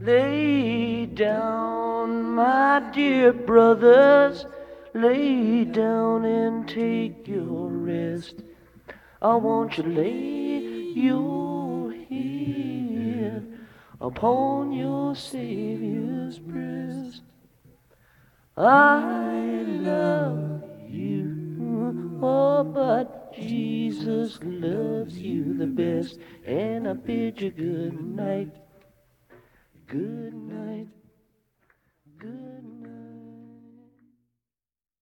Lay down, my dear brothers, lay down and take your rest. I want you to lay your head upon your Savior's breast. I love you, oh, but Jesus loves you the best. And I bid you good night, good night, good night.